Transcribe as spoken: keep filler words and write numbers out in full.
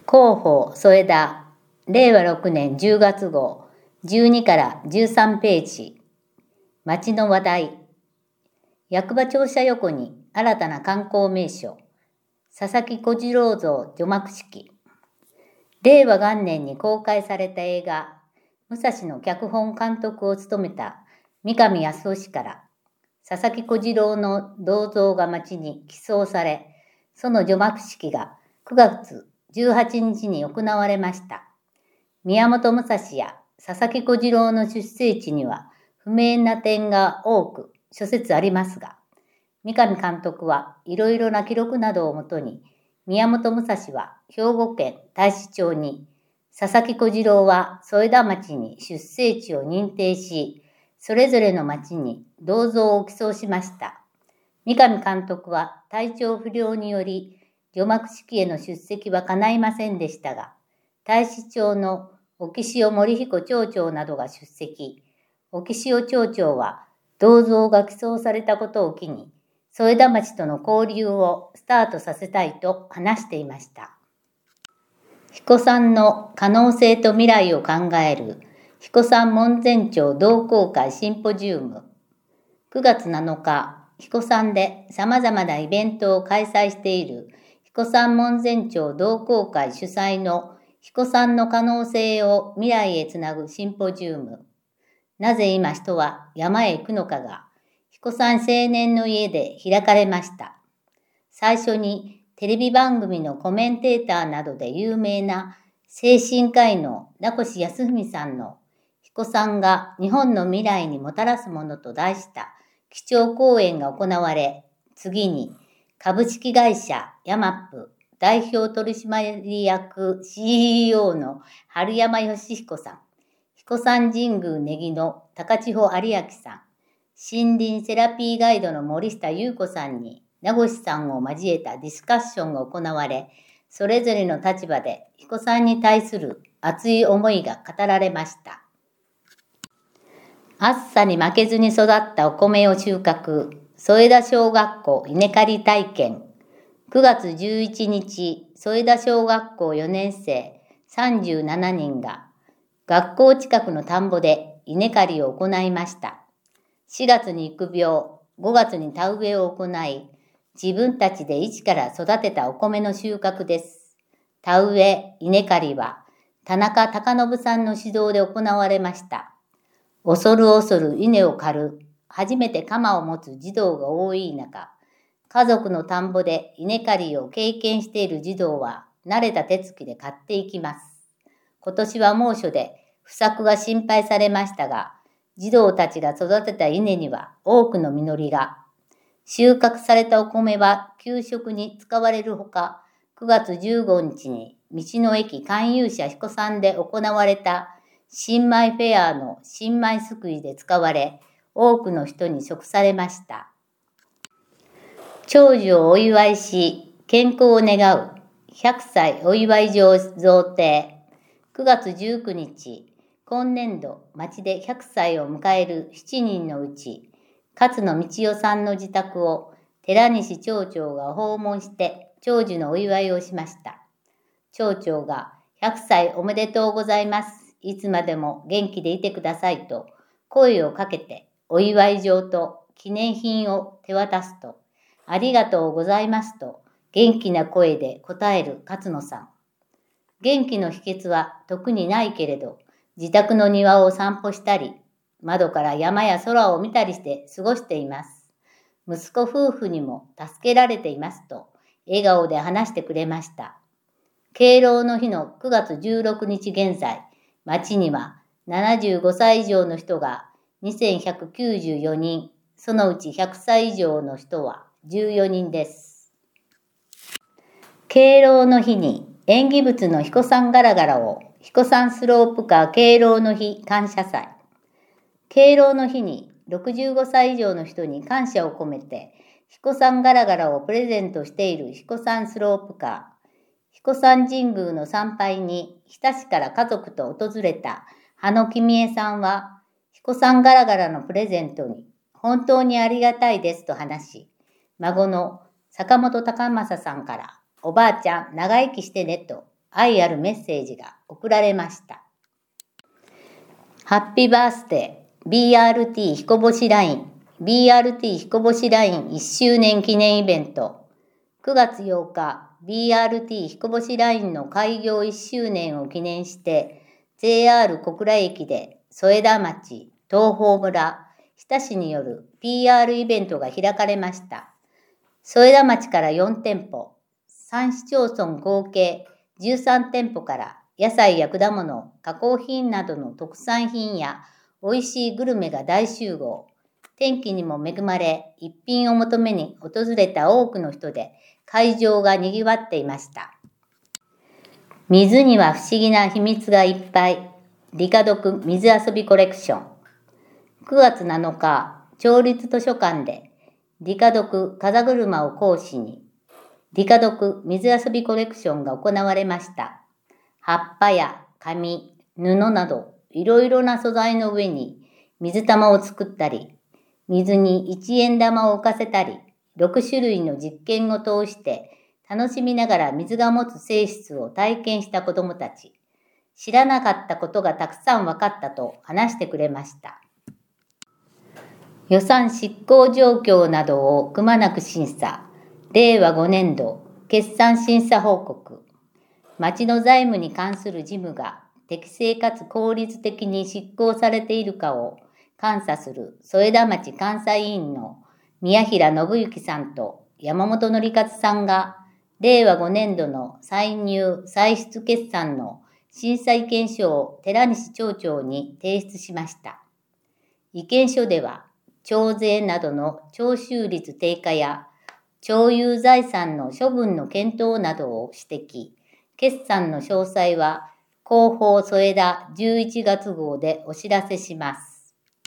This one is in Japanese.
広報添田れいわろくねんじゅうがつ号じゅうにからじゅうさんページ。町の話題。役場庁舎横に新たな観光名所。佐々木小次郎像除幕式。れいわ元年に公開された映画武蔵の脚本監督を務めた三上康夫氏から佐々木小次郎の銅像が町に寄贈され、その除幕式がくがつじゅうはちにちに行われました。宮本武蔵や佐々木小次郎の出生地には不明な点が多く諸説ありますが、三上監督はいろいろな記録などをもとに、宮本武蔵は兵庫県太子町に、佐々木小次郎は添田町に出生地を認定し、それぞれの町に銅像を寄贈しました。三上監督は体調不良により除幕式への出席は叶いませんでしたが、太子町の沖塩森彦町長などが出席。沖塩町長は銅像が寄贈されたことを機に、添田町との交流をスタートさせたいと話していました。彦山の可能性と未来を考える彦山門前町同好会シンポジウム。くがつなのか、彦山で様々なイベントを開催している彦山門前町同好会主催の彦山の可能性を未来へつなぐシンポジウム。なぜ今人は山へ行くのかが彦山青年の家で開かれました。最初にテレビ番組のコメンテーターなどで有名な精神科医の名越康文さんの彦山が日本の未来にもたらすものと題した基調講演が行われ、次に株式会社ヤマップ代表取締役 シーイーオー の春山義彦さん、彦山神宮根木の高千穂有明さん、森林セラピーガイドの森下優子さんに名越さんを交えたディスカッションが行われ、それぞれの立場で彦山に対する熱い思いが語られました。暑さに負けずに育ったお米を収穫、添田小学校稲刈り体験。くがつじゅういちにち、添田小学校よねんせいさんじゅうななにんが学校近くの田んぼで稲刈りを行いました。しがつに育苗、ごがつに田植えを行い、自分たちで一から育てたお米の収穫です。田植え、稲刈りは田中孝信さんの指導で行われました。恐る恐る稲を刈る、初めて鎌を持つ児童が多い中、家族の田んぼで稲刈りを経験している児童は慣れた手つきで刈っていきます。今年は猛暑で不作が心配されましたが、児童たちが育てた稲には多くの実りが。収穫されたお米は給食に使われるほか、くがつじゅうごにちに道の駅勧誘者彦山で行われた新米フェアの新米すくいで使われ、多くの人に食されました。長寿をお祝いし、健康を願うひゃくさいお祝い状贈呈。くがつじゅうくにち、今年度町でひゃくさいを迎えるしちにんのうち、勝野道代さんの自宅を寺西町長が訪問して長寿のお祝いをしました。町長がひゃくさいおめでとうございます。いつまでも元気でいてくださいと声をかけてお祝い状と記念品を手渡すと、ありがとうございますと元気な声で答える勝野さん。元気の秘訣は特にないけれど、自宅の庭を散歩したり、窓から山や空を見たりして過ごしています。息子夫婦にも助けられていますと笑顔で話してくれました。敬老の日のくがつじゅうろくにち現在、町にはななじゅうごさい以上の人がにせんひゃくきゅうじゅうよにん、そのうちひゃくさい以上の人はじゅうよにんです。敬老の日に縁起物の彦山ガラガラを彦山スロープカー敬老の日感謝祭。敬老の日にろくじゅうごさい以上の人に感謝を込めて彦山ガラガラをプレゼントしている彦山スロープカー。彦山神宮の参拝に日田市から家族と訪れた羽野公恵さんは彦山ガラガラのプレゼントに本当にありがたいですと話し、孫の坂本隆正さんからおばあちゃん長生きしてねと愛あるメッセージが送られました。ハッピーバースデー ビーアールティー 彦星ライン ビーアールティー 彦星ラインいっしゅうねん記念イベントくがつようか ビーアールティー 彦星ラインの開業いっしゅうねんを記念して ジェイアール 小倉駅で添田町、東峰村、日田市による ピーアール イベントが開かれました。添田町からよんてんぽ、さん市町村合計じゅうさんてんぽから野菜や果物、加工品などの特産品や美味しいグルメが大集合。天気にも恵まれ、一品を求めに訪れた多くの人で会場が賑わっていました。水には不思議な秘密がいっぱい。理科読水遊びコレクション。くがつなのか、町立図書館で理科読風車を講師に、理科読水遊びコレクションが行われました。葉っぱや紙、布などいろいろな素材の上に水玉を作ったり、水に一円玉を浮かせたり、ろくしゅるいの実験を通して楽しみながら水が持つ性質を体験した子どもたち。知らなかったことがたくさん分かったと話してくれました。予算執行状況などをくまなく審査。れいわごねんど決算審査報告。町の財務に関する事務が適正かつ効率的に執行されているかを監査する添田町監査委員の宮平信之さんと山本則勝さんがれいわごねんどの歳入歳出決算の審査意見書を寺西町長に提出しました。意見書では徴税などの徴収率低下や町有財産の処分の検討などを指摘。決算の詳細は広報添田じゅういちがつごうでお知らせします。